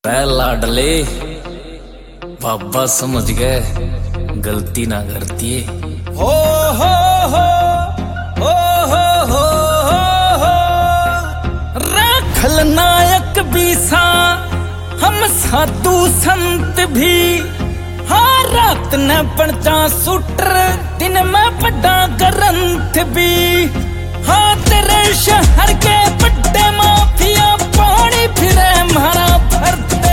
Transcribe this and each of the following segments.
पहला डले बाबा समझ गए गलती ना करती है। हो हो हो हो हो हो राखल नायक भी सा हम साधु संत भी। हाँ रात न पढ़ता सूटर दिन में पढ़ा ग्रंथ भी। हाँ तेरे शहर के बड़े माफिया पानी फिरे मारा भरते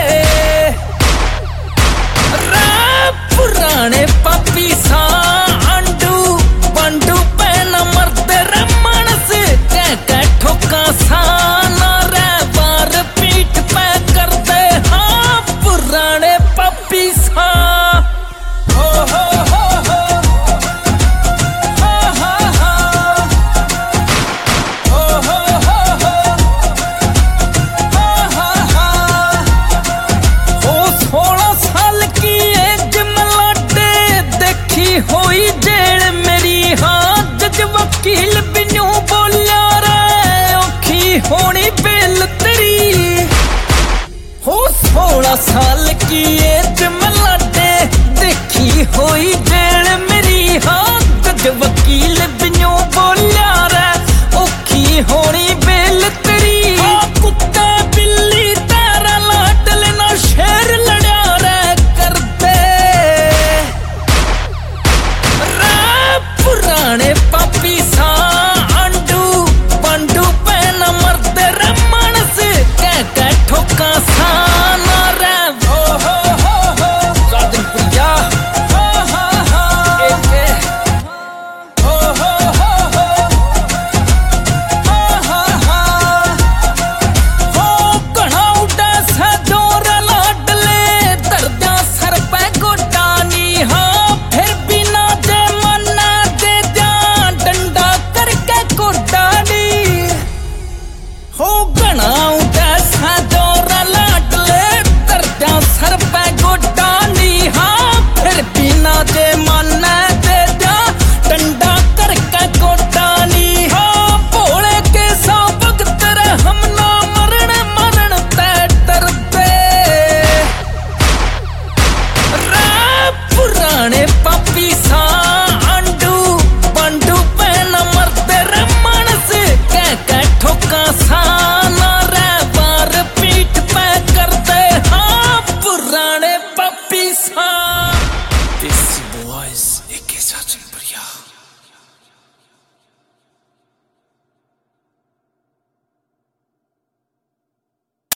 पुराने पापी सा आंडू बंडू पे न मरते रे मानस कह ठोका सा ना रे बार पीठ पे करते। हाँ पुराने पापी सा हो हो हो हो हा हा हा हो हो हो हो हा हा हा। ओ 16 साल की एज देखी होई जेल मेरी। हाँ जज वकील बिनू बोलिया रे औखी होनी बेल तेरी। हो 16 साल की एज में लाडे देखी होई